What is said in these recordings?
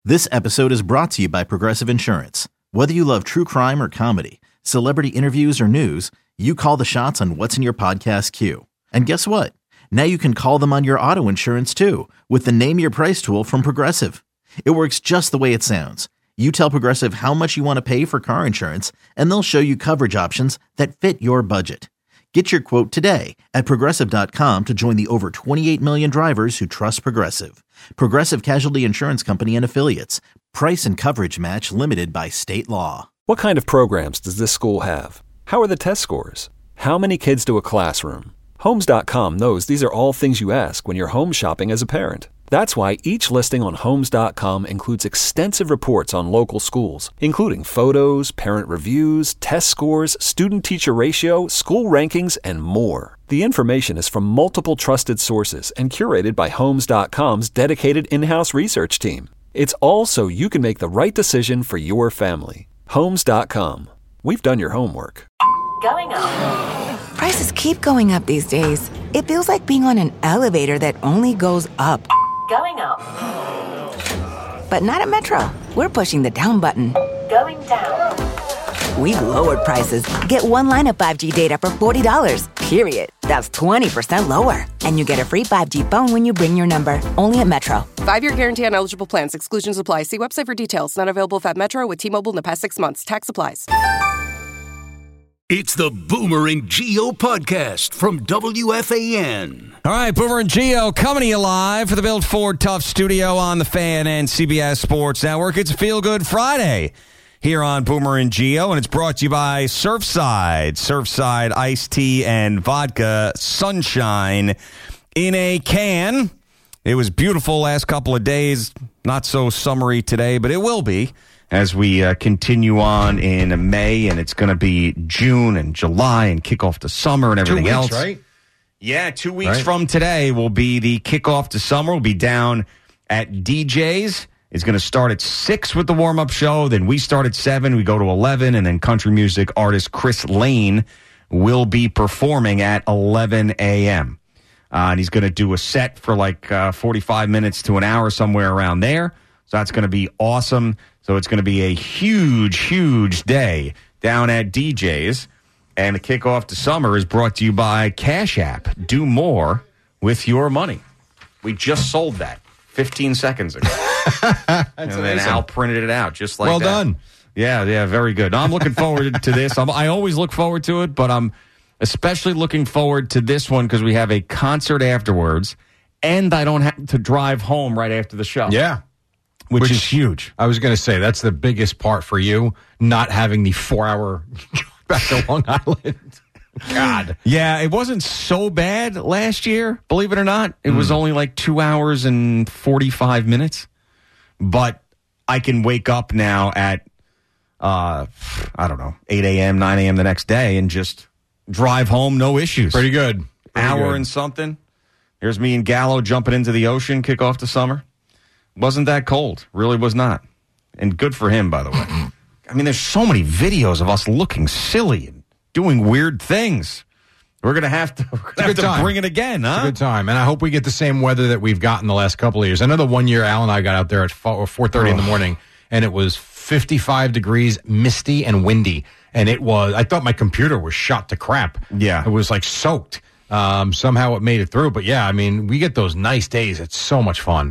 This episode is brought to you by Progressive Insurance. Whether you love true crime or comedy, celebrity interviews or news, you call the shots on what's in your podcast queue. And guess what? Now you can call them on your auto insurance too with the Name Your Price tool from Progressive. It works just the way it sounds. You tell Progressive how much you want to pay for car insurance, and they'll show you coverage options that fit your budget. Get your quote today at Progressive.com to join the over 28 million drivers who trust Progressive. Progressive Casualty Insurance Company and Affiliates. Price and coverage match limited by state law. What kind of programs does this school have? How are the test scores? How many kids to a classroom? Homes.com knows these are all things you ask when you're home shopping as a parent. That's why each listing on Homes.com includes extensive reports on local schools, including photos, parent reviews, test scores, student-teacher ratio, school rankings, and more. The information is from multiple trusted sources and curated by Homes.com's dedicated in-house research team. It's all so you can make the right decision for your family. Homes.com. We've done your homework. Going up. Prices keep going up these days. It feels like being on an elevator that only goes up. Going up. But not at Metro. We're pushing the down button. Going down. We've lowered prices. Get one line of 5G data for $40, period. That's 20% lower. And you get a free 5G phone when you bring your number. Only at Metro. 5-year guarantee on eligible plans. Exclusions apply. See website for details. Not available at Metro with T-Mobile in the past 6 months. Tax applies. It's the Boomer and Gio podcast from WFAN. All right, Boomer and Gio coming to you live for the Built Ford Tough Studio on the Fan and CBS Sports Network. It's a Feel Good Friday here on Boomer and Gio, and it's brought to you by Surfside. Surfside iced tea and vodka sunshine in a can. It was beautiful last couple of days. Not so summery today, but it will be as we continue on in May, and it's going to be June and July and kick off the summer and everything 2 weeks, else. Right? Yeah, 2 weeks from today will be the kickoff to summer. We'll be down at DJ's. It's going to start at 6 with the warm-up show. Then we start at 7. We go to 11. And then country music artist Chris Lane will be performing at 11 a.m. And he's going to do a set for like 45 minutes to an hour, somewhere around there. So that's going to be awesome. So it's going to be a huge, huge day down at DJ's. And the kickoff to summer is brought to you by Cash App. Do more with your money. We just sold that 15 seconds ago. And then Al printed it out just like that. Well done. Yeah, very good. No, I'm looking forward to this. I always look forward to it, but I'm especially looking forward to this one because we have a concert afterwards, and I don't have to drive home right after the show. Yeah. Which is huge. I was going to say, that's the biggest part for you, not having the 4-hour back to Long Island. God. Yeah, it wasn't so bad last year, believe it or not. It was only like 2 hours and 45 minutes. But I can wake up now at, 8 a.m., 9 a.m. the next day and just drive home, no issues. Pretty good. Hour and something. Here's me and Gallo jumping into the ocean, kick off the summer. Wasn't that cold. Really was not. And good for him, by the way. I mean, there's so many videos of us looking silly and doing weird things. We're going to have to bring it again, huh? It's a good time. And I hope we get the same weather that we've gotten the last couple of years. I know the one year Al and I got out there at 4:30 in the morning, and it was 55 degrees, misty, and windy. And I thought my computer was shot to crap. Yeah. It was like soaked. Somehow it made it through. But yeah, I mean, we get those nice days. It's so much fun.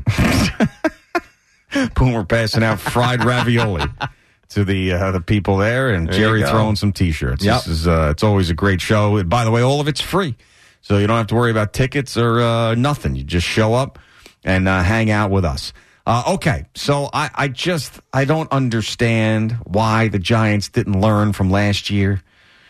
Boom, we're passing out fried ravioli to the people there, and Jerry throwing some T-shirts. Yep. This is it's always a great show. By the way, all of it's free, so you don't have to worry about tickets or nothing. You just show up and hang out with us. Okay, so I don't understand why the Giants didn't learn from last year.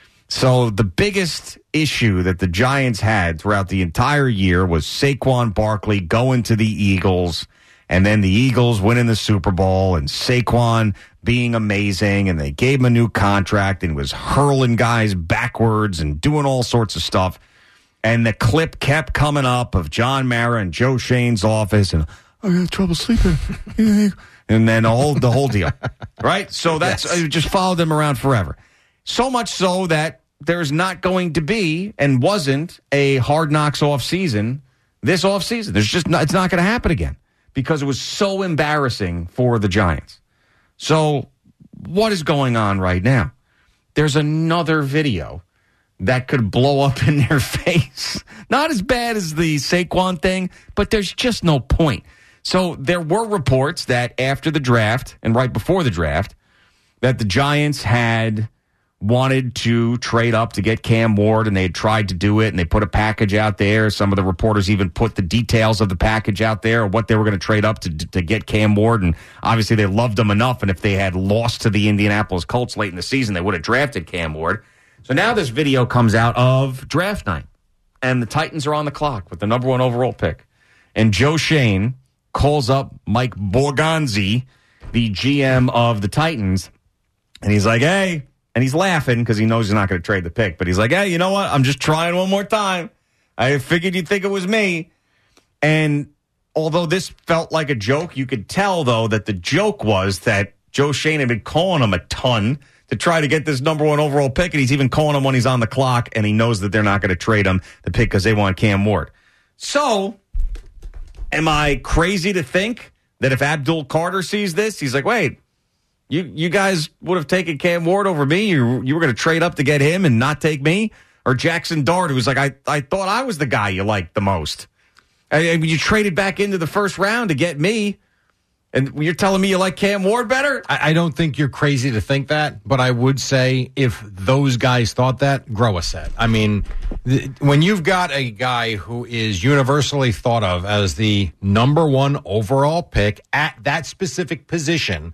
So the biggest issue that the Giants had throughout the entire year was Saquon Barkley going to the Eagles, and then the Eagles winning the Super Bowl, and Saquon being amazing, and they gave him a new contract, and was hurling guys backwards and doing all sorts of stuff. And the clip kept coming up of John Mara and Joe Shane's office, and I got trouble sleeping. And then the whole deal. Right? So I just followed them around forever. So much so that there's not going to be, and wasn't, a Hard Knocks off season this off season. It's not going to happen again because it was so embarrassing for the Giants. So what is going on right now? There's another video that could blow up in their face. Not as bad as the Saquon thing, but there's just no point. So there were reports that after the draft and right before the draft that the Giants had wanted to trade up to get Cam Ward, and they had tried to do it, and they put a package out there. Some of the reporters even put the details of the package out there, or what they were going to trade up to get Cam Ward, and obviously they loved him enough, and if they had lost to the Indianapolis Colts late in the season, they would have drafted Cam Ward. So now this video comes out of draft night, and the Titans are on the clock with the number 1 overall pick, and Joe Schoen calls up Mike Borgonzi, the GM of the Titans, and he's like, hey, and he's laughing because he knows he's not going to trade the pick. But he's like, hey, you know what? I'm just trying one more time. I figured you'd think it was me. And although this felt like a joke, you could tell, though, that the joke was that Joe Schoen had been calling him a ton to try to get this number 1 overall pick. And he's even calling him when he's on the clock. And he knows that they're not going to trade him the pick because they want Cam Ward. So am I crazy to think that if Abdul Carter sees this, he's like, wait, You guys would have taken Cam Ward over me? You were going to trade up to get him and not take me? Or Jackson Dart, who was like, I thought I was the guy you liked the most. I mean, you traded back into the first round to get me, and you're telling me you like Cam Ward better? I don't think you're crazy to think that, but I would say if those guys thought that, grow a set. I mean, when you've got a guy who is universally thought of as the number 1 overall pick at that specific position,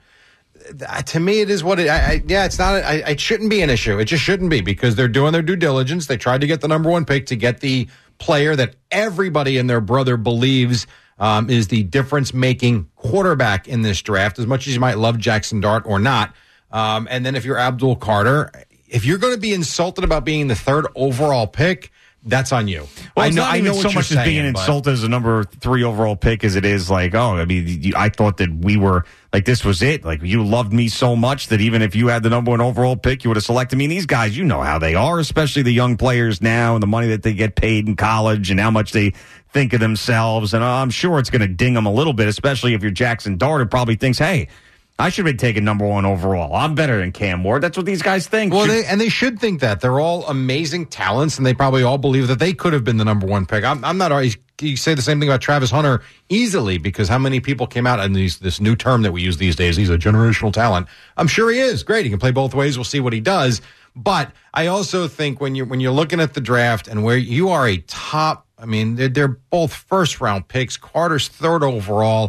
to me, it is what it. It's not. It shouldn't be an issue. It just shouldn't be, because they're doing their due diligence. They tried to get the number 1 pick to get the player that everybody and their brother believes is the difference-making quarterback in this draft. As much as you might love Jackson Dart or not, and then if you're Abdul Carter, if you're going to be insulted about being the 3rd overall pick, that's on you. Well, I know so much as being insulted as a number 3 overall pick as it is like, oh, I mean, I thought that we were like, this was it. Like, you loved me so much that even if you had the number 1 overall pick, you would have selected me. And these guys, you know how they are, especially the young players now and the money that they get paid in college and how much they think of themselves. And I'm sure it's going to ding them a little bit, especially if you're Jackson Dart, who probably thinks, hey, I should have been taken number 1 overall. I'm better than Cam Ward. That's what these guys think. Well, they should think that. They're all amazing talents, and they probably all believe that they could have been the number 1 pick. I'm not always. You say the same thing about Travis Hunter easily, because how many people came out in this new term that we use these days? He's a generational talent. I'm sure he is. Great. He can play both ways. We'll see what he does. But I also think when you're looking at the draft and where you are a top, I mean, they're both first-round picks. Carter's 3rd overall.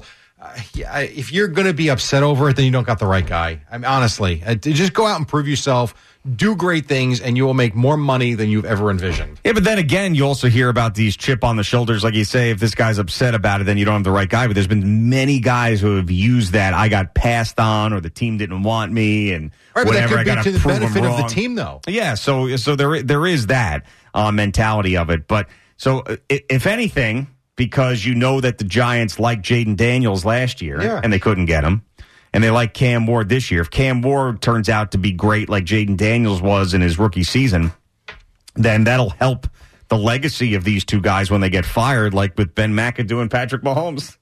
If you're going to be upset over it, then you don't got the right guy. I mean, honestly, just go out and prove yourself, do great things, and you will make more money than you've ever envisioned. Yeah, but then again, you also hear about these chip on the shoulders. Like you say, if this guy's upset about it, then you don't have the right guy. But there's been many guys who have used that. I got passed on, or the team didn't want me, and right, whatever. But that could be to the benefit of the team, though. Yeah, so there is that mentality of it. But so if anything, because you know that the Giants liked Jaden Daniels last year, and they couldn't get him, and they like Cam Ward this year. If Cam Ward turns out to be great like Jaden Daniels was in his rookie season, then that'll help the legacy of these two guys when they get fired, like with Ben McAdoo and Patrick Mahomes.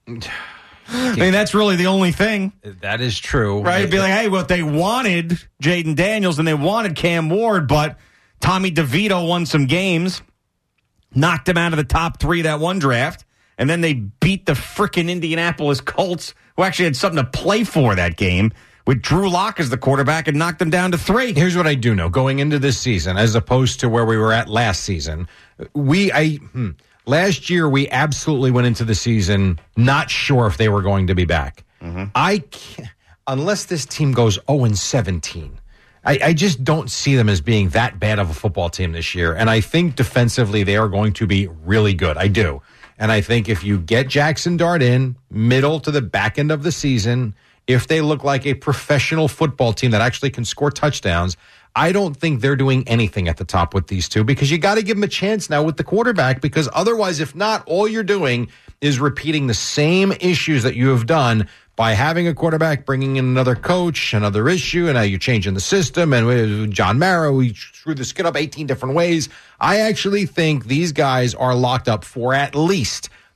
I mean, that's really the only thing. That is true. Right? It'd be like, hey, well, they wanted Jaden Daniels and they wanted Cam Ward, but Tommy DeVito won some games, knocked him out of the top 3 that one draft, and then they beat the frickin' Indianapolis Colts, who actually had something to play for that game, with Drew Lock as the quarterback, and knocked them down to 3. Here's what I do know. Going into this season, as opposed to where we were at last season, last year we absolutely went into the season not sure if they were going to be back. Mm-hmm. I can't, unless this team goes 0-17. I just don't see them as being that bad of a football team this year. And I think defensively they are going to be really good. I do. And I think if you get Jackson Dart in middle to the back end of the season, if they look like a professional football team that actually can score touchdowns, I don't think they're doing anything at the top with these two, because you got to give them a chance now with the quarterback, because otherwise, if not, all you're doing is repeating the same issues that you have done by having a quarterback, bringing in another coach, another issue, and now you're changing the system. And with John Mara, we screwed the skid up 18 different ways. I actually think these guys are locked up for at least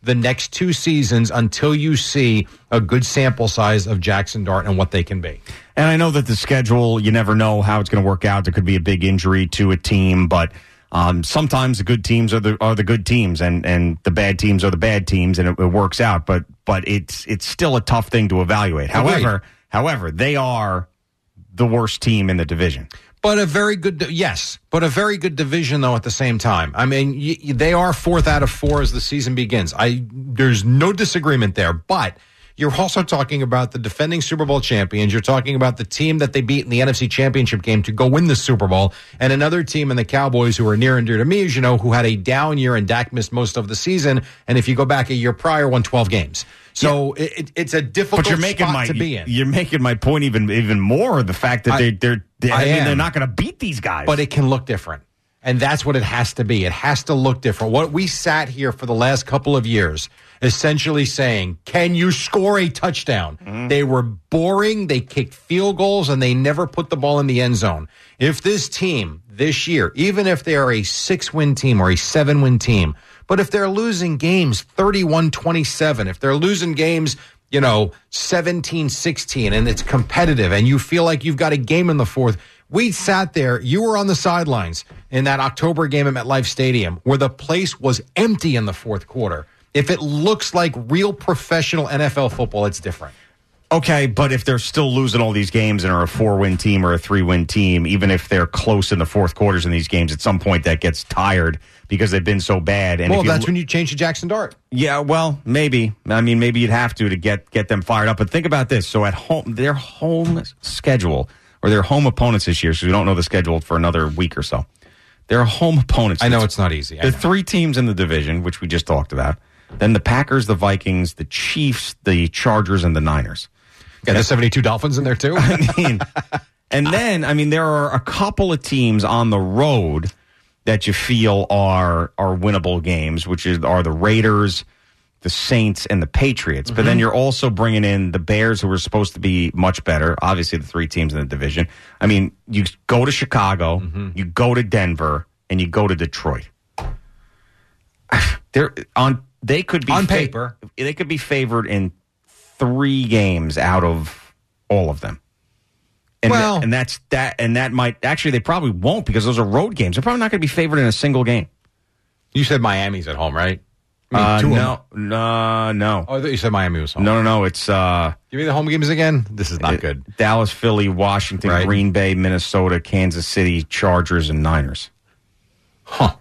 the next 2 seasons until you see a good sample size of Jackson Dart and what they can be. And I know that the schedule, you never know how it's going to work out. There could be a big injury to a team, but sometimes the good teams are the good teams, and the bad teams are the bad teams, and it works out. But it's still a tough thing to evaluate. However, they are the worst team in the division. But a very good division, though, at the same time. I mean, they are 4th out of 4 as the season begins. There's no disagreement there, but you're also talking about the defending Super Bowl champions. You're talking about the team that they beat in the NFC Championship game to go win the Super Bowl, and another team in the Cowboys who are near and dear to me, as you know, who had a down year, and Dak missed most of the season. And if you go back a year prior, won 12 games. So it's a difficult spot to be in. You're making my point even more. The fact that they're not going to beat these guys, but it can look different. And that's what it has to be. It has to look different. What we sat here for the last couple of years essentially saying, can you score a touchdown? Mm-hmm. They were boring. They kicked field goals, and they never put the ball in the end zone. If this team this year, even if they are a 6-win team or a 7-win team, but if they're losing games 31-27, if they're losing games, 17-16, and it's competitive, and you feel like you've got a game in the fourth, we sat there, you were on the sidelines in that October game at MetLife Stadium where the place was empty in the fourth quarter. If it looks like real professional NFL football, it's different. Okay, but if they're still losing all these games and are a 4-win team or a 3-win team, even if they're close in the fourth quarters in these games, at some point that gets tired because they've been so bad. And that's when you change to Jackson Dart. Yeah, well, maybe. I mean, maybe you'd have to get them fired up. But think about this. So at home, their home schedule or their home opponents this year, so we don't know the schedule for another week or so. Their home opponents. I know it's not easy. The 3 teams in the division, which we just talked about. Then the Packers, the Vikings, the Chiefs, the Chargers, and the Niners. Yeah, the 72 Dolphins in there, too? And then, there are a couple of teams on the road that you feel are winnable games, which are the Raiders, the Saints, and the Patriots. Mm-hmm. But then you're also bringing in the Bears, who are supposed to be much better. Obviously, the 3 teams in the division. I mean, you go to Chicago, you go to Denver, and you go to Detroit. They could be on paper. They could be favored in 3 games out of all of them. And that might actually, they probably won't, because those are road games. They're probably not going to be favored in a single game. You said Miami's at home, right? No. Oh, I thought you said Miami was home. No. It's give me the home games again. This is not good. Dallas, Philly, Washington, right. Green Bay, Minnesota, Kansas City, Chargers, and Niners. Huh.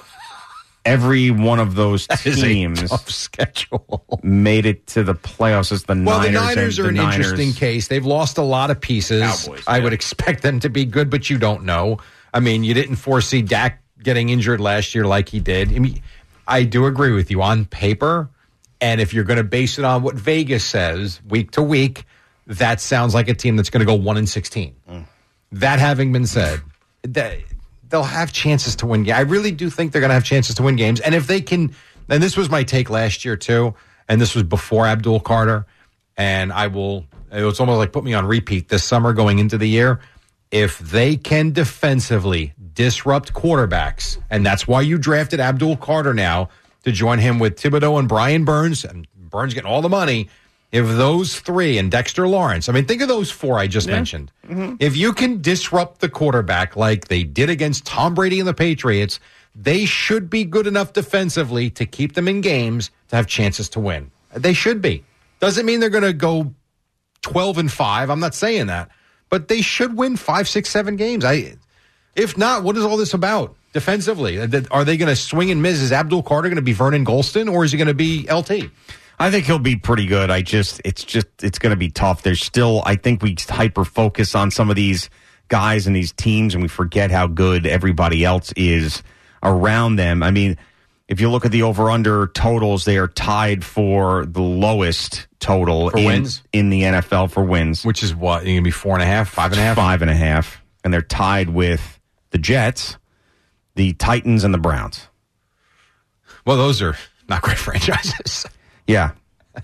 Every one of those teams tough schedule. Made it to the playoffs. It's the Niners are an interesting case. They've lost a lot of pieces. Cowboys, I would expect them to be good, but you don't know. I mean, you didn't foresee Dak getting injured last year like he did. I mean, I do agree with you on paper, and if you're going to base it on what Vegas says week to week, that sounds like a team that's going to go 1-16. That having been said, they'll have chances to win games. I really do think they're going to have chances to win games. And if they can, and this was my take last year too, and this was before Abdul Carter, and it's almost like put me on repeat this summer going into the year. If they can defensively disrupt quarterbacks, and that's why you drafted Abdul Carter now to join him with Thibodeau and Brian Burns, and Burns getting all the money. If those 3 and Dexter Lawrence, I mean, think of those 4 I just mentioned. Mm-hmm. If you can disrupt the quarterback like they did against Tom Brady and the Patriots, they should be good enough defensively to keep them in games to have chances to win. They should be. Doesn't mean they're going to go 12-5. I'm not saying that. But they should win 5, 6, 7 games. If not, what is all this about defensively? Are they going to swing and miss? Is Abdul Carter going to be Vernon Golston, or is he going to be LT? I think he'll be pretty good. It's going to be tough. There's still, I think we hyper focus on some of these guys and these teams, and we forget how good everybody else is around them. I mean, if you look at the over-under totals, they are tied for the lowest total wins in the NFL for wins. Which is what? You're going to be 4.5, 5.5? 5.5. And they're tied with the Jets, the Titans, and the Browns. Well, those are not great franchises. Yeah.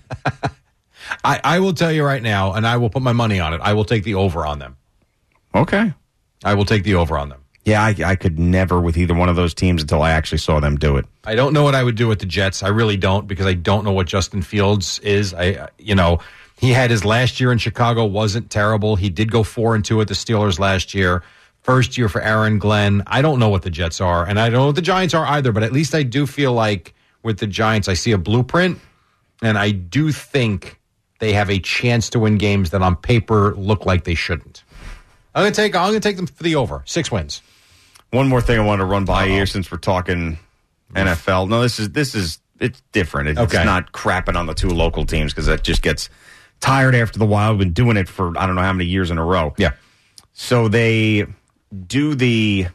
I will tell you right now, and I will put my money on it, I will take the over on them. Okay. I will take the over on them. Yeah, I could never with either one of those teams until I actually saw them do it. I don't know what I would do with the Jets. I really don't, because I don't know what Justin Fields is. He had his last year in Chicago, wasn't terrible. He did go 4-2 at the Steelers last year. First year for Aaron Glenn. I don't know what the Jets are, and I don't know what the Giants are either, but at least I do feel like with the Giants, I see a blueprint, and I do think they have a chance to win games that on paper look like they shouldn't. I'm going to take them for the over. 6 wins. One more thing I want to run by here since we're talking NFL. No, this is it's different. It's not crapping on the two local teams because that just gets tired after the while. We've been doing it for I don't know how many years in a row. Yeah. So they do the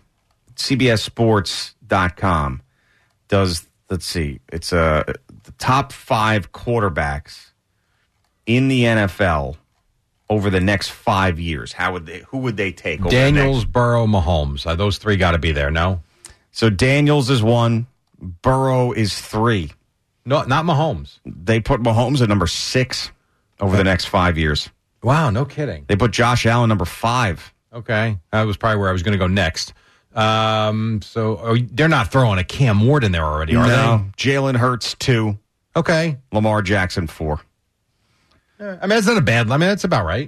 CBSSports.com does, let's see, it's the top 5 quarterbacks in the NFL over the next 5 years. Who would they take? Over Daniels, Burrow, Mahomes. Those 3 got to be there, no? So Daniels is 1, Burrow is 3. No, not Mahomes. They put Mahomes at number 6 over the next 5 years. Wow, no kidding. They put Josh Allen number 5. Okay, that was probably where I was going to go next. So they're not throwing a Cam Ward in there already, are they? Jalen Hurts 2. Okay. Lamar Jackson 4. That's not a bad. That's about right.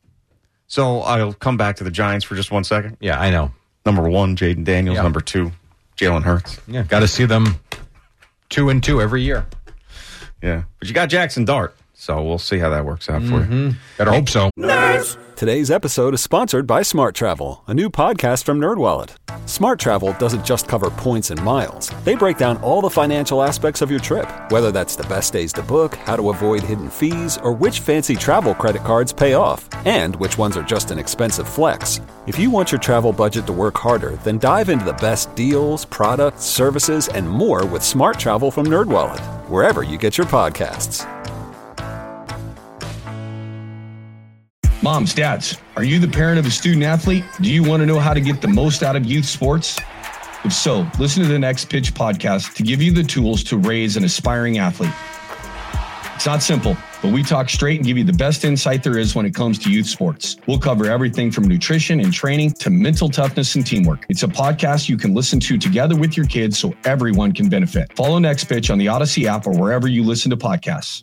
So I'll come back to the Giants for just 1 second. Yeah, I know. Number 1, Jaden Daniels. Yeah. Number 2, Jalen Hurts. Yeah, got to see them 2-2 every year. Yeah, but you got Jackson Dart, so we'll see how that works out for you. Better hope so. Today's episode is sponsored by Smart Travel, a new podcast from NerdWallet. Smart Travel doesn't just cover points and miles. They break down all the financial aspects of your trip, whether that's the best days to book, how to avoid hidden fees, or which fancy travel credit cards pay off, and which ones are just an expensive flex. If you want your travel budget to work harder, then dive into the best deals, products, services, and more with Smart Travel from NerdWallet, wherever you get your podcasts. Moms, dads, are you the parent of a student athlete? Do you want to know how to get the most out of youth sports? If so, listen to the Next Pitch podcast to give you the tools to raise an aspiring athlete. It's not simple, but we talk straight and give you the best insight there is when it comes to youth sports. We'll cover everything from nutrition and training to mental toughness and teamwork. It's a podcast you can listen to together with your kids so everyone can benefit. Follow Next Pitch on the Odyssey app or wherever you listen to podcasts.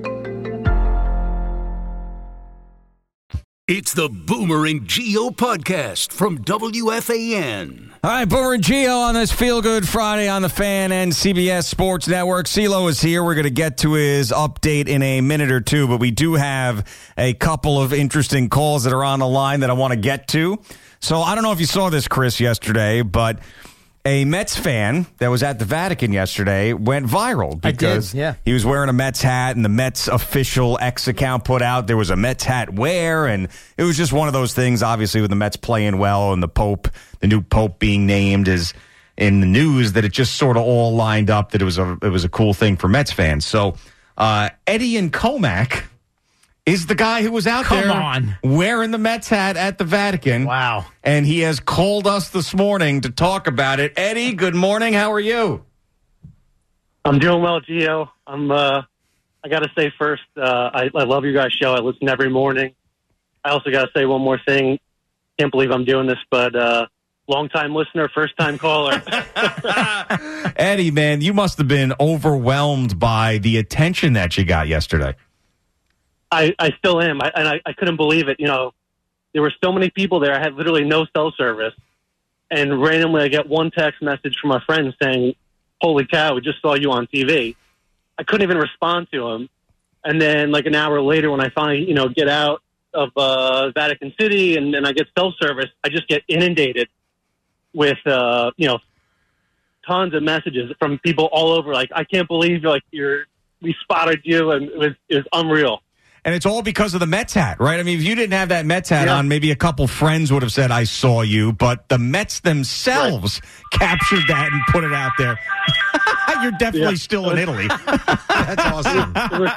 It's the Boomer and Geo podcast from WFAN. All right, Boomer and Geo on this Feel Good Friday on the Fan and CBS Sports Network. CeeLo is here. We're going to get to his update in a minute or two, but we do have a couple of interesting calls that are on the line that I want to get to. So I don't know if you saw this, Chris, yesterday, but a Mets fan that was at the Vatican yesterday went viral because he was wearing a Mets hat, and the Mets official X account put out there was a Mets hat wear, and it was just one of those things, obviously, with the Mets playing well and the new Pope being named is in the news, that it just sort of all lined up that it was a cool thing for Mets fans. So Eddie and Comac is the guy who was out there wearing the Mets hat at the Vatican. Wow. And he has called us this morning to talk about it. Eddie, good morning. How are you? I'm doing well, Gio. I got to say first, I love your guys' show. I listen every morning. I also got to say one more thing. Can't believe I'm doing this, but long-time listener, first-time caller. Eddie, man, you must have been overwhelmed by the attention that you got yesterday. I still am. I couldn't believe it. You know, there were so many people there. I had literally no cell service. And randomly I get one text message from a friend saying, "Holy cow, we just saw you on TV." I couldn't even respond to him. And then like an hour later when I finally, get out of Vatican City and I get cell service, I just get inundated with, tons of messages from people all over. Like, I can't believe we spotted you, and it was unreal. And it's all because of the Mets hat, right? I mean, if you didn't have that Mets hat on, maybe a couple friends would have said, "I saw you," but the Mets themselves captured that and put it out there. You're definitely still in Italy. That's awesome.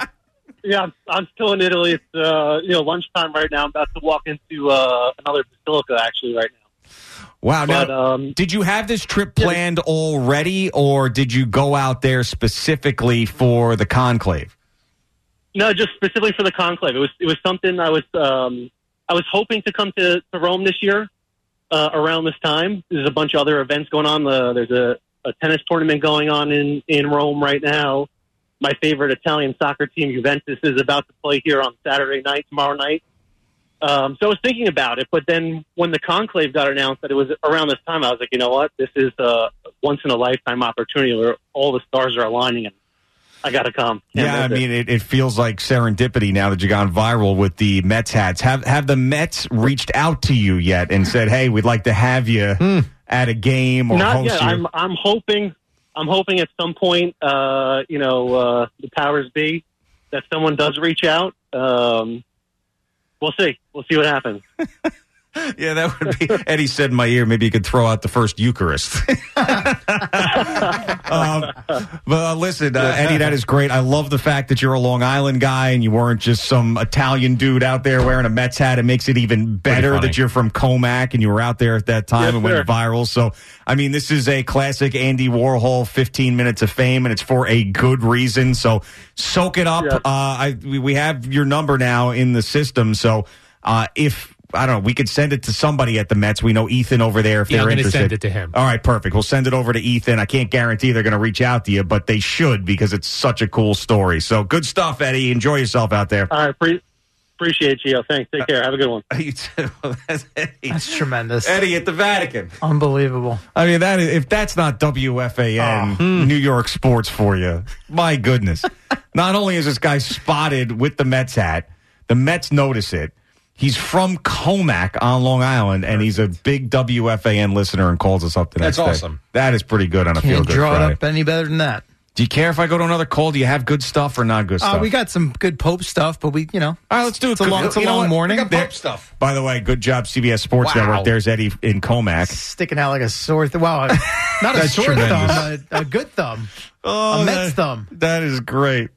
I'm still in Italy. It's, lunchtime right now. I'm about to walk into another basilica actually right now. Wow. Now, did you have this trip planned already, or did you go out there specifically for the conclave? No, just specifically for the conclave. It was something I was hoping to come to Rome this year, around this time. There's a bunch of other events going on. There's a tennis tournament going on in Rome right now. My favorite Italian soccer team, Juventus, is about to play here on Saturday night, tomorrow night. So I was thinking about it, but then when the conclave got announced that it was around this time, I was like, you know what? This is a once-in-a-lifetime opportunity where all the stars are aligning, and I got to come. It feels like serendipity now that you've gone viral with the Mets hats. Have the Mets reached out to you yet and said, hey, we'd like to have you at a game or Not host yet. you? I'm hoping at some point, the powers be, that someone does reach out. We'll see. We'll see what happens. Yeah, that would be. Eddie said in my ear, maybe you could throw out the first Eucharist. But listen, Eddie, that is great. I love the fact that you're a Long Island guy and you weren't just some Italian dude out there wearing a Mets hat. It makes it even better that you're from Comac and you were out there at that time and went viral. So, I mean, this is a classic Andy Warhol 15 minutes of fame, and it's for a good reason. So soak it up. Yes. We have your number now in the system. So if I don't know, we could send it to somebody at the Mets. We know Ethan over there if they're interested. Send it to him. All right, perfect. We'll send it over to Ethan. I can't guarantee they're going to reach out to you, but they should because it's such a cool story. So good stuff, Eddie. Enjoy yourself out there. All right, appreciate you. Thanks. Take care. Have a good one. You too. That's Eddie. That's tremendous. Eddie at the Vatican. Unbelievable. I mean, if that's not WFAN, New York sports for you, my goodness. Not only is this guy spotted with the Mets hat, the Mets notice it. He's from Comac on Long Island, and he's a big WFAN listener and calls us up the next day. That's awesome. That is pretty good on a Feel Good Friday. Can't draw it up any better than that. Do you care if I go to another call? Do you have good stuff or not good stuff? We got some good Pope stuff, but we, All right, let's do it. It's a long morning. We got Pope stuff. By the way, good job, CBS Sports Network. There's Eddie in Comac. Sticking out like a sore thumb. Wow, not a sore thumb, a good thumb. A Mets thumb. That is great.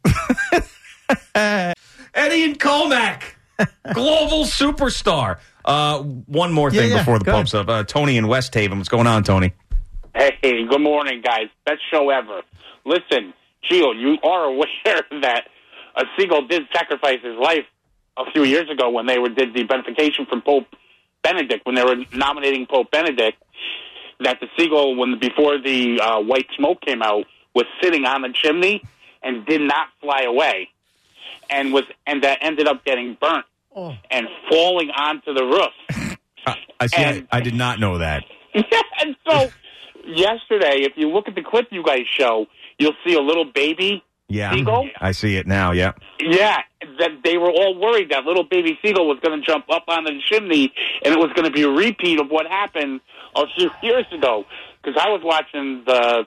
Eddie in Comac. Global superstar. One more thing before the Pope's up. Tony in West Haven. What's going on, Tony? Hey, good morning, guys. Best show ever. Listen, Gio, you are aware that a seagull did sacrifice his life a few years ago when they did the beatification for Pope Benedict, when they were nominating Pope Benedict, that the seagull, before the white smoke came out, was sitting on the chimney and did not fly away. And that ended up getting burnt and falling onto the roof. I did not know that. And so yesterday, if you look at the clip you guys show, you'll see a little baby seagull. I see it now, yeah. Yeah, that they were all worried that little baby seagull was going to jump up on the chimney and it was going to be a repeat of what happened a few years ago. Because I was watching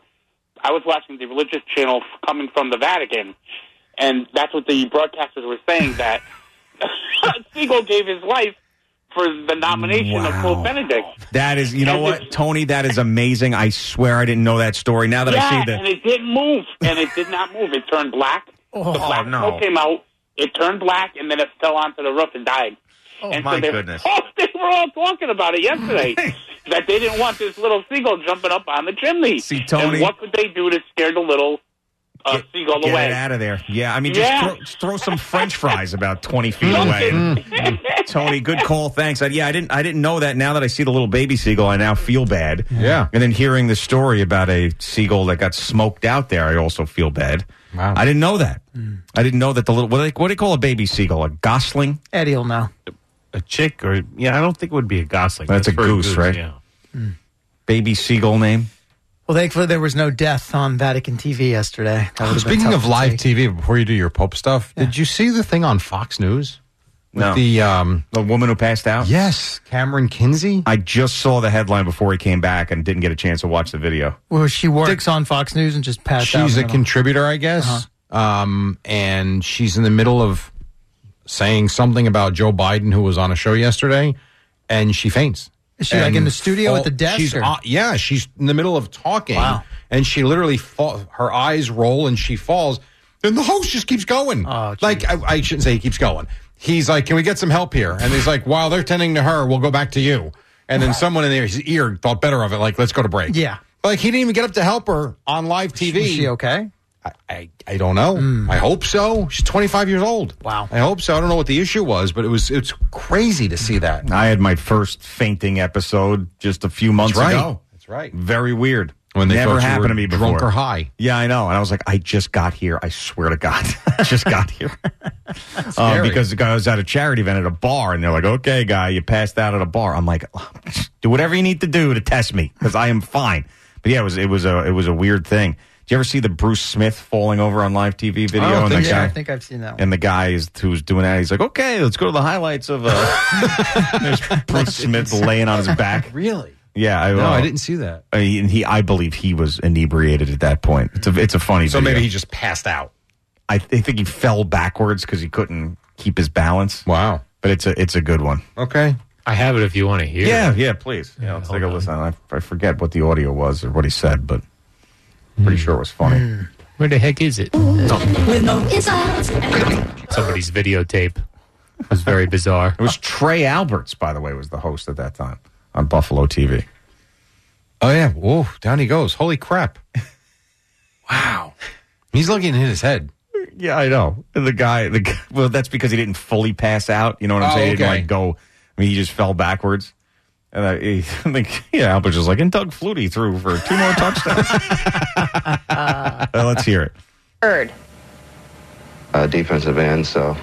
the religious channel coming from the Vatican. And that's what the broadcasters were saying, that Seagull gave his life for the nomination of Pope Benedict. That is, you know what, Tony, that is amazing. I swear I didn't know that story. Now that I see that. And it didn't move. And it did not move. It turned black. The black smoke came out. It turned black, and then it fell onto the roof and died. And my goodness. They were all talking about it yesterday, that they didn't want this little seagull jumping up on the chimney. See, Tony. And what could they do to scare the little seagull away? Get it out of there. Yeah, I mean, just throw some French fries about 20 feet away. Tony, good call. Thanks. I didn't know that. Now that I see the little baby seagull, I now feel bad. Yeah. And then hearing the story about a seagull that got smoked out there, I also feel bad. Wow. I didn't know that. I didn't know that the little, what do they call a baby seagull? A gosling? Eddie will know. A chick, or I don't think it would be a gosling. That's a goose, right? Yeah. Baby seagull name? Well, thankfully there was no death on Vatican TV yesterday. Speaking of live TV, before you do your Pope stuff, did you see the thing on Fox News? No. The woman who passed out? Yes, Cameron Kinsey. I just saw the headline before he came back and didn't get a chance to watch the video. Well, she works on Fox News and just passed out. She's a contributor, I guess. And she's in the middle of saying something about Joe Biden, who was on a show yesterday, and she faints. Is she like in the studio at the desk? She's in the middle of talking. Wow. And she literally her eyes roll and she falls. And the host just keeps going. Oh, like, I shouldn't say he keeps going. He's like, can we get some help here? And he's like, while they're tending to her, we'll go back to you. And then someone in his ear thought better of it, like, let's go to break. Yeah. Like, he didn't even get up to help her on live TV. Was she okay? I don't know. I hope so. She's 25 years old. Wow. I hope so. I don't know what the issue was, but it's crazy to see that. I had my first fainting episode just a few months ago. That's right. Very weird. When they never thought you happened were to me before. drunk or high. Yeah, I know. And I was like, I just got here. I swear to God, I just got here. Because the guy was at a charity event at a bar, and they're like, "Okay, guy, you passed out at a bar." I'm like, do whatever you need to do to test me because I am fine. But yeah, it was a weird thing. Did you ever see the Bruce Smith falling over on live TV video? I think I've seen that one. And the guy who's doing that, he's like, "Okay, let's go to the highlights of there's Bruce Smith laying on his back." Really? Yeah, I didn't see that. I believe he was inebriated at that point. It's a funny. So video. maybe he just passed out. I think he fell backwards because he couldn't keep his balance. Wow! But it's a good one. Okay, I have it if you want to hear. Yeah, please. Yeah, let's take a listen. I forget what the audio was or what he said, but pretty sure it was funny. Where the heck is it? With no insides. Somebody's videotape. It was very bizarre. It was Trey Alberts, by the way, was the host at that time on Buffalo TV. Oh yeah! Whoa! Down he goes. Holy crap! Wow! He's looking in his head. Yeah, I know. And the guy, well, that's because he didn't fully pass out. You know what I'm saying? He didn't go. I mean, he just fell backwards. And I think, Alberts was like, and Doug Flutie threw for 2 more touchdowns. Let's hear it. Third. Defensive end, so.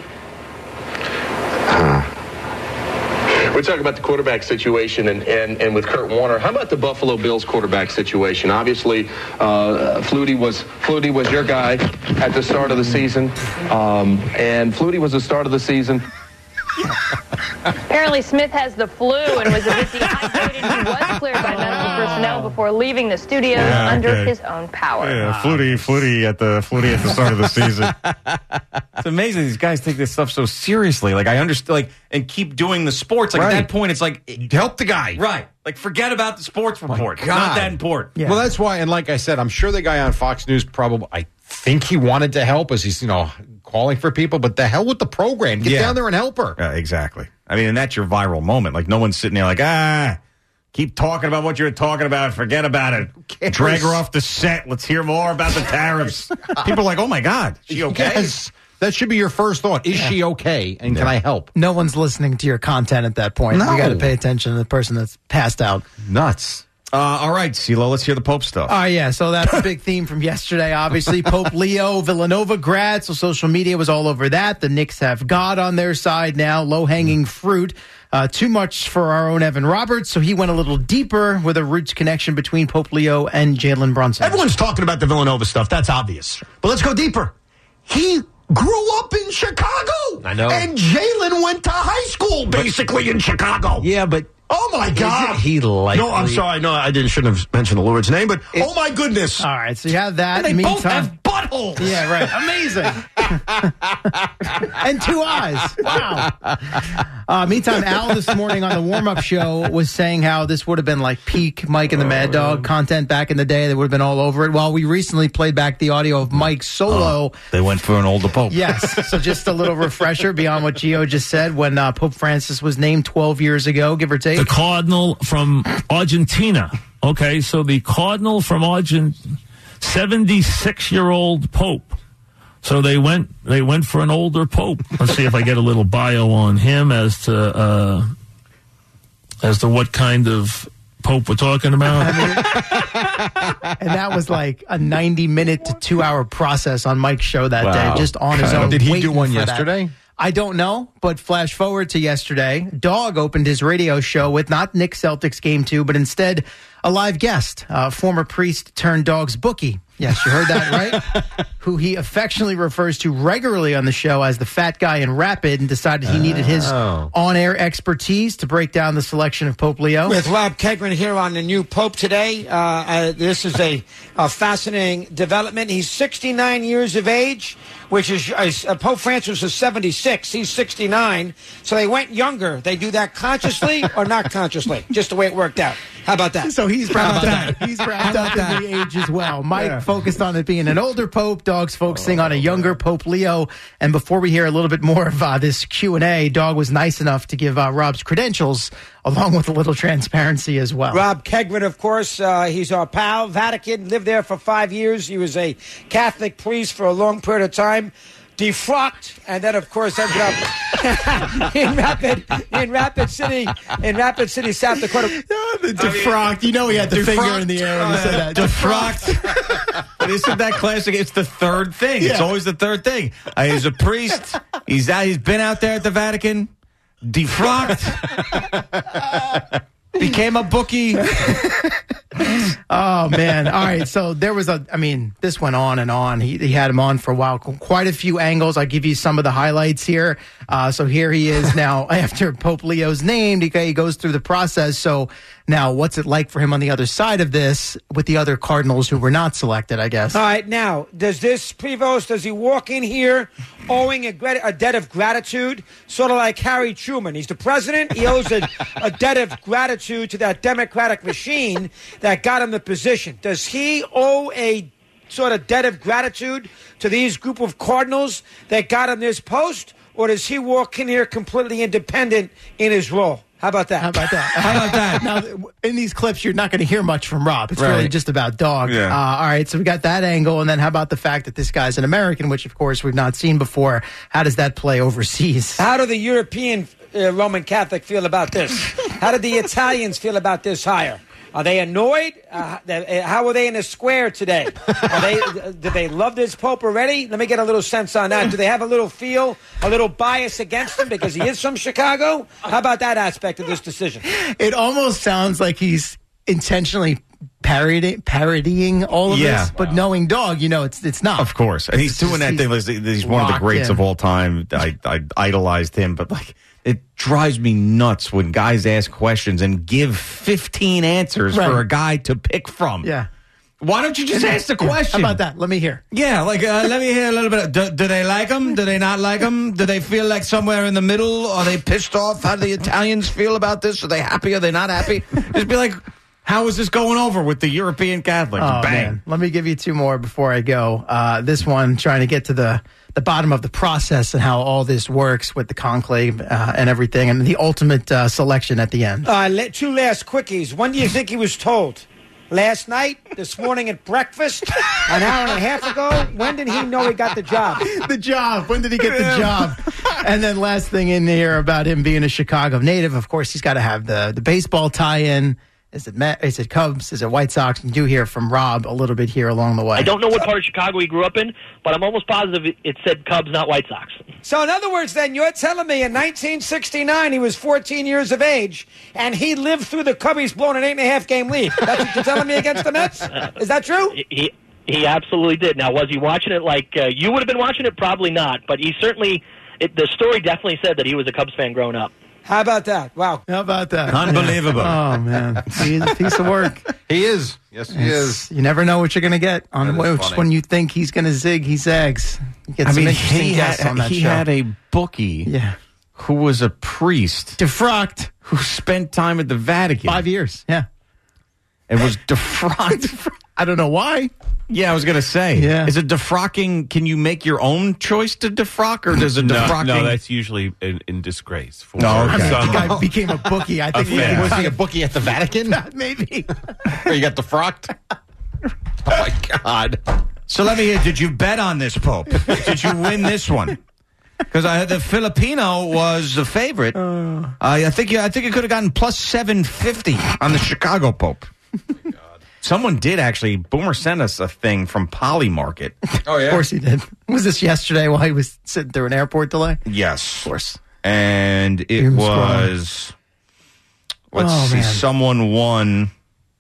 We're talking about the quarterback situation and with Kurt Warner. How about the Buffalo Bills quarterback situation? Obviously, Flutie was your guy at the start of the season, and Flutie was the start of the season. Apparently, Smith has the flu and was a bit dehydrated. He was cleared by medical personnel before leaving the studio under his own power. Yeah, Flutie at the start of the season. It's amazing these guys take this stuff so seriously. Like I understand, and keep doing the sports. Like at that point, it's like help the guy. Right. Like forget about the sports report. It's not that important. Yeah. Well, that's why. And like I said, I'm sure the guy on Fox News I think he wanted to help as he's calling for people. But the hell with the program. Get down there and help her. Yeah, exactly. I mean, and that's your viral moment. Like no one's sitting there like keep talking about what you're talking about. Forget about it. Drag her off the set. Let's hear more about the tariffs. People are like, oh my God, is she okay? Yes. That should be your first thought. Is she okay? And can I help? No one's listening to your content at that point. No. You got to pay attention to the person that's passed out. Nuts. All right, CeeLo, let's hear the Pope stuff. Yeah, so that's a big theme from yesterday, obviously. Pope Leo, Villanova grad, so social media was all over that. The Knicks have God on their side now, low-hanging fruit. Too much for our own Evan Roberts, so he went a little deeper with a roots connection between Pope Leo and Jalen Brunson. Everyone's talking about the Villanova stuff. That's obvious. But let's go deeper. He grew up in Chicago. I know. And Jalen went to high school, basically, in Chicago. Yeah, but... Oh, my God. Isn't he likely? No, I'm sorry. No, I shouldn't have mentioned the Lord's name, but oh, my goodness. All right, so you have that. And they both have buttholes. Yeah, right. Amazing. And 2 eyes. Wow. Meantime, Al this morning on the warm-up show was saying how this would have been like peak Mike and the Mad Dog content back in the day. They would have been all over it. While we recently played back the audio of Mike solo. They went for an older Pope. Yes. So just a little refresher beyond what Gio just said. When Pope Francis was named 12 years ago, give or take. The Cardinal from Argentina. Okay, so the Cardinal from Argentina, 76-year-old Pope. So they went for an older Pope. Let's see if I get a little bio on him as to what kind of Pope we're talking about. And that was like a 90-minute to 2-hour process on Mike's show that day, just on his own. Did he do one yesterday? That. I don't know, but flash forward to yesterday. Dog opened his radio show with not Nick Celtics Game 2, but instead a live guest, former priest turned Dog's bookie. Yes, you heard that right. Who he affectionately refers to regularly on the show as the fat guy in Rapid, and decided he needed his on-air expertise to break down the selection of Pope Leo. With Rob Kegman here on the new Pope today. This is a fascinating development. He's 69 years of age, which is Pope Francis is 76. He's 69. So they went younger. They do that consciously or not consciously, just the way it worked out. How about that? So he's wrapped up. He's wrapped up in the age as well. Mike focused on it being an older Pope. Dog's focusing on a younger Pope Leo. And before we hear a little bit more of this Q&A, Dog was nice enough to give Rob's credentials along with a little transparency as well. Rob Kegman, of course, he's our pal. Vatican, lived there for 5 years. He was a Catholic priest for a long period of time. Defrocked, and then of course ended up in Rapid City, South Dakota. Defrocked, you know he had the finger in the air when he said that. Defrocked. But isn't that classic? It's the third thing. It's always the third thing. He's a priest. He's been out there at the Vatican. Defrocked. Became a bookie. Oh, man. All right. So there was this went on and on. He had him on for a while. Quite a few angles. I'll give you some of the highlights here. So here he is now after Pope Leo's named. He goes through the process. So now what's it like for him on the other side of this with the other cardinals who were not selected, I guess? All right. Now, does he walk in here owing a debt of gratitude, sort of like Harry Truman? He's the president. He owes a debt of gratitude to that Democratic machine that got him the position. Does he owe a sort of debt of gratitude to these group of cardinals that got him this post, or does he walk in here completely independent in his role? How about that? Now, in these clips, you're not going to hear much from Rob. It's really just about Dog. Yeah. All right, so we got that angle. And then how about the fact that this guy's an American, which, of course, we've not seen before. How does that play overseas? How do the European Roman Catholic feel about this? How do the Italians feel about this hire? Are they annoyed? How are they in the square today? Do they love this Pope already? Let me get a little sense on that. Do they have a little bias against him because he is from Chicago? How about that aspect of this decision? It almost sounds like he's intentionally parodying all of this, but knowing Dog, it's not. Of course. And he's doing that thing. He's one of the greats of all time. I idolized him, but it drives me nuts when guys ask questions and give 15 answers for a guy to pick from. Yeah. Why don't you just ask the question? How about that? Let me hear. Yeah, let me hear a little bit. Do they like him? Do they not like him? Do they feel like somewhere in the middle? Are they pissed off? How do the Italians feel about this? Are they happy? Are they not happy? Just be like, how is this going over with the European Catholics? Oh, Bang. Man. Let me give you two more before I go. This one, trying to get to the bottom of the process and how all this works with the conclave and everything, and the ultimate selection at the end. Two last quickies. When do you think he was told? Last night? This morning at breakfast? An hour and a half ago? When did he know he got the job? When did he get the job? And then last thing in here about him being a Chicago native, of course, he's got to have the baseball tie-in. Is it Cubs? Is it White Sox? You do hear from Rob a little bit here along the way. I don't know what part of Chicago he grew up in, but I'm almost positive it said Cubs, not White Sox. So in other words, then, you're telling me in 1969 he was 14 years of age, and he lived through the Cubbies blowing an 8.5-game lead. That's what you're telling me against the Mets? Is that true? He absolutely did. Now, was he watching it like you would have been watching it? Probably not, but he certainly the story definitely said that he was a Cubs fan growing up. How about that? Wow. How about that? Unbelievable. Oh, man. He's a piece of work. He is. Yes, he is. You never know what you're going to get. When you think he's going to zig, he zags. You get some interesting guests on that show. He had a bookie who was a priest. Defrocked. Who spent time at the Vatican. 5 years, yeah. And was defrocked. I don't know why. Yeah, I was going to say. Yeah. Is it defrocking? Can you make your own choice to defrock, or does it defrocking? No, that's usually in disgrace. For okay. The guy became a bookie. I think was he a bookie at the Vatican? Maybe. Or you got defrocked? Oh, my God. So let me hear, did you bet on this Pope? Did you win this one? Because I heard the Filipino was the favorite. I think you could have gotten plus 750 on the Chicago Pope. Someone did actually. Boomer sent us a thing from Poly Market. Oh, yeah? Of course he did. Was this yesterday while he was sitting through an airport delay? Yes. Of course. And it was, let's see, someone won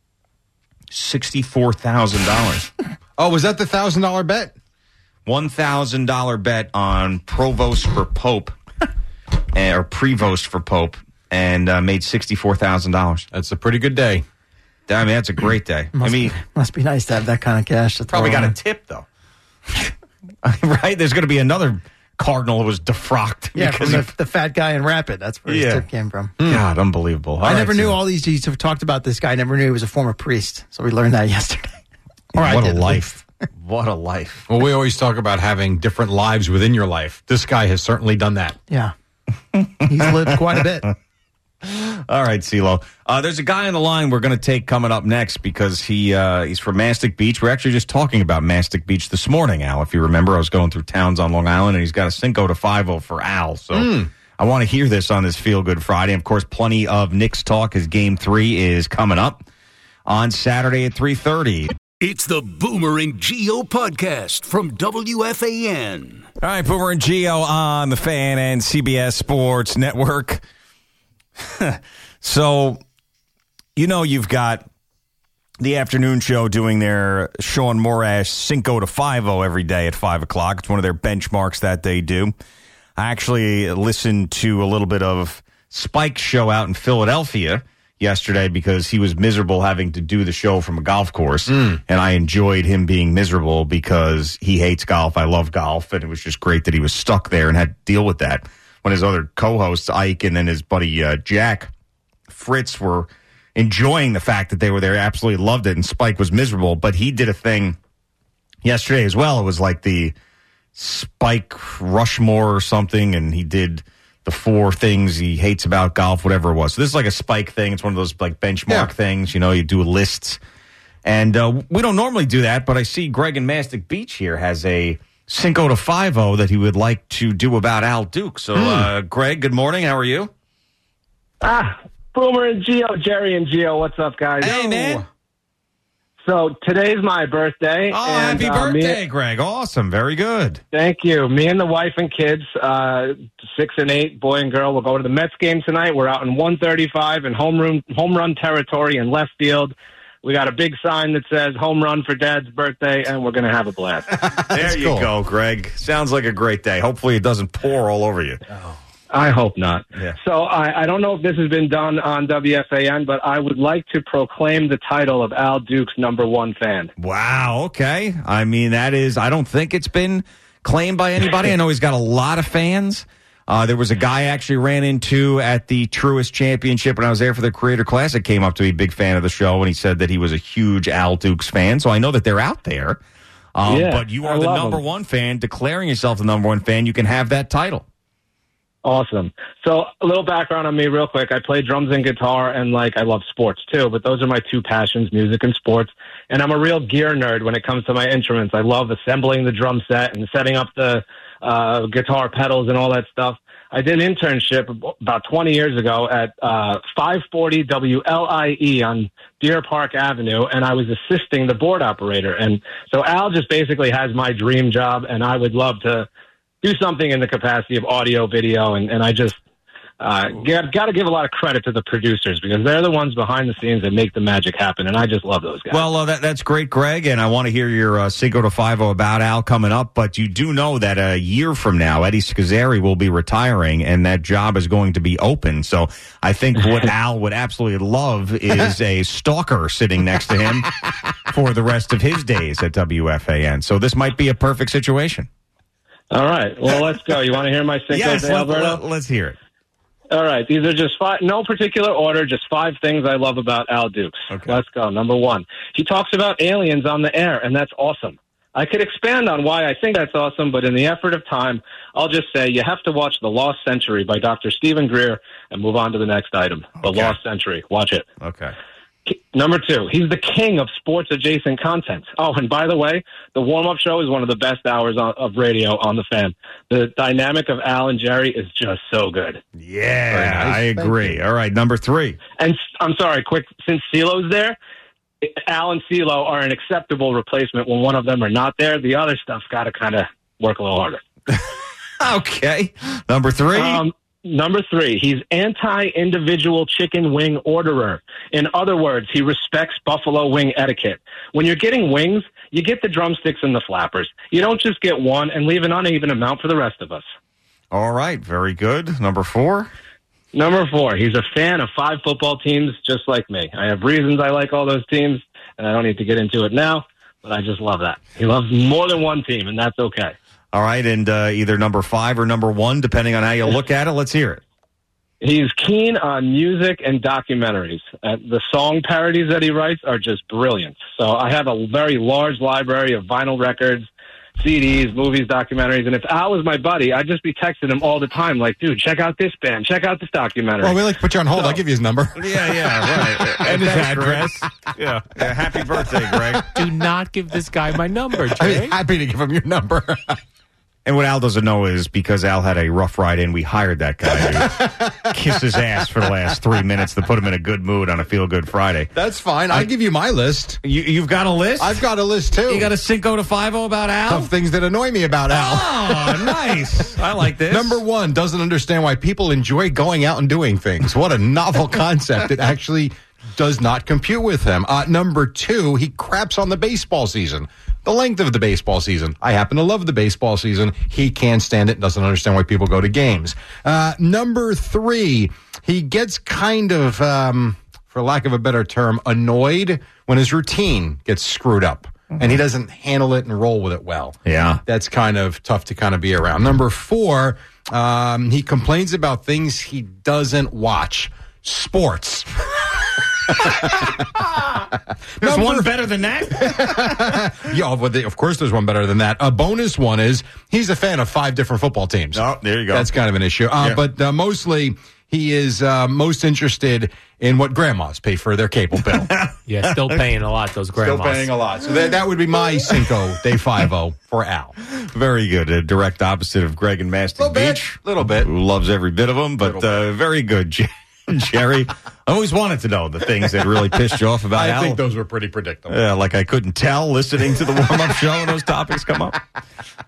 $64,000. Oh, was that the $1,000 bet? $1,000 bet on Provost for Pope, or Prevost for Pope, and made $64,000. That's a pretty good day. I mean, that's a great day. Must be nice to have that kind of cash. Probably got a tip, though. Right? There's going to be another Cardinal was defrocked. Yeah, because from the fat guy in Rapid. That's where his tip came from. God, unbelievable. I never knew all these. You talked about this guy. I never knew he was a former priest. So we learned that yesterday. What a life. What a life. Well, we always talk about having different lives within your life. This guy has certainly done that. Yeah. He's lived quite a bit. All right, CeeLo. There's a guy on the line we're going to take coming up next because he's from Mastic Beach. We're actually just talking about Mastic Beach this morning, Al. If you remember, I was going through towns on Long Island, and he's got a Cinco de 5-0 for Al. So I want to hear this on this Feel Good Friday. Of course, plenty of Knicks talk as Game 3 is coming up on Saturday at 3:30. It's the Boomer and Geo podcast from WFAN. All right, Boomer and Geo on the Fan and CBS Sports Network. So, you've got the afternoon show doing their Sean Morash Cinco de 5-0 every day at 5 o'clock. It's one of their benchmarks that they do. I actually listened to a little bit of Spike's show out in Philadelphia yesterday because he was miserable having to do the show from a golf course. And I enjoyed him being miserable because he hates golf. I love golf. And it was just great that he was stuck there and had to deal with that. When his other co-hosts, Ike and then his buddy Jack Fritz, were enjoying the fact that they were there, absolutely loved it. And Spike was miserable. But he did a thing yesterday as well. It was like the Spike Rushmore or something. And he did the 4 things he hates about golf, whatever it was. So this is like a Spike thing. It's one of those like benchmark things. You do lists. And we don't normally do that, but I see Greg in Mastic Beach here has a Cinco de 5-0 that he would like to do about Al Duke. So, Greg, good morning. How are you? Boomer and Geo, Jerry and Geo. What's up, guys? Hey, man. So today's my birthday. Oh, and, happy birthday, Greg. Awesome. Very good. Thank you. Me and the wife and kids, 6 and 8, boy and girl, will go to the Mets game tonight. We're out in 135 in home run territory in left field. We got a big sign that says home run for Dad's birthday, and we're going to have a blast. There you go, Greg. Sounds like a great day. Hopefully it doesn't pour all over you. I hope not. Yeah. So I don't know if this has been done on WFAN, but I would like to proclaim the title of Al Duke's #1 fan. Wow, okay. I mean, I don't think it's been claimed by anybody. I know he's got a lot of fans. There was a guy I actually ran into at the Truist Championship when I was there for the Creator Classic, came up to me, big fan of the show, and he said that he was a huge Al Dukes fan. So I know that they're out there. But you are the #1 fan, declaring yourself the #1 fan. You can have that title. Awesome. So a little background on me real quick. I play drums and guitar, and I love sports too, but those are my 2 passions, music and sports. And I'm a real gear nerd when it comes to my instruments. I love assembling the drum set and setting up the guitar pedals and all that stuff. I did an internship about 20 years ago at 540 WLIE on Deer Park Avenue, and I was assisting the board operator. And so Al just basically has my dream job, and I would love to do something in the capacity of audio, video, and I just got to give a lot of credit to the producers because they're the ones behind the scenes that make the magic happen, and I just love those guys. Well, that's great, Greg, and I want to hear your Cinco de 5-0 about Al coming up, but you do know that a year from now, Eddie Scazzeri will be retiring, and that job is going to be open. So I think what Al would absolutely love is a stalker sitting next to him for the rest of his days at WFAN. So this might be a perfect situation. All right. Well, let's go. You want to hear my Cinco de Alberto? Let's hear it. All right. These are just 5, no particular order, just 5 things I love about Al Dukes. Okay. Let's go. #1. He talks about aliens on the air, and that's awesome. I could expand on why I think that's awesome, but in the effort of time, I'll just say you have to watch The Lost Century by Dr. Stephen Greer and move on to the next item. The Lost Century. Watch it. Okay. #2, he's the king of sports-adjacent content. Oh, and by the way, the warm-up show is one of the best hours of radio on the Fan. The dynamic of Al and Jerry is just so good. Yeah, nice. I agree. All right, #3. And I'm sorry, quick, since CeeLo's there, Al and CeeLo are an acceptable replacement when one of them are not there. The other stuff's got to kind of work a little harder. Okay. #3. #3, he's anti-individual chicken wing orderer. In other words, he respects buffalo wing etiquette. When you're getting wings, you get the drumsticks and the flappers. You don't just get one and leave an uneven amount for the rest of us. All right, very good. #4. #4, he's a fan of 5 football teams just like me. I have reasons I like all those teams, and I don't need to get into it now, but I just love that. He loves more than one team, and that's okay. All right, and either number 5 or number 1, depending on how you look at it. Let's hear it. He's keen on music and documentaries. The song parodies that he writes are just brilliant. So I have a very large library of vinyl records, CDs, movies, documentaries. And if Al was my buddy, I'd just be texting him all the time, like, dude, check out this band, check out this documentary. Well, we like to put you on hold. I'll give you his number. Yeah, right. And his address. Yeah. Happy birthday, Greg. Do not give this guy my number, Jay. I'd be happy to give him your number. And what Al doesn't know is because Al had a rough ride in, we hired that guy to kiss his ass for the last 3 minutes to put him in a good mood on a Feel Good Friday. That's fine. I'll give you my list. You've got a list? I've got a list, too. You got a Cinco de Five-O about Al? Of things that annoy me about Al. Oh, nice. I like this. Number 1, doesn't understand why people enjoy going out and doing things. What a novel concept. It actually does not compute with him. Number 2, he craps on the baseball season. The length of the baseball season. I happen to love the baseball season. He can't stand it and doesn't understand why people go to games. Number 3, he gets kind of, for lack of a better term, annoyed when his routine gets screwed up. And he doesn't handle it and roll with it well. Yeah. That's kind of tough to kind of be around. Number 4, he complains about things he doesn't watch. Sports. There's one better than that? Yeah, of course there's one better than that. A bonus one is he's a fan of 5 different football teams. Oh, there you go. That's kind of an issue. Yeah. But mostly he is most interested in what grandmas pay for their cable bill. Yeah, still paying a lot, those grandmas. Still paying a lot. So that would be my Cinco de 5-0 for Al. Very good. A direct opposite of Greg and Mastic Beach. Little bit. Who loves every bit of them, but very good. Jerry, I always wanted to know the things that really pissed you off about Al. I think those were pretty predictable. Yeah, like I couldn't tell listening to the warm-up show when those topics come up.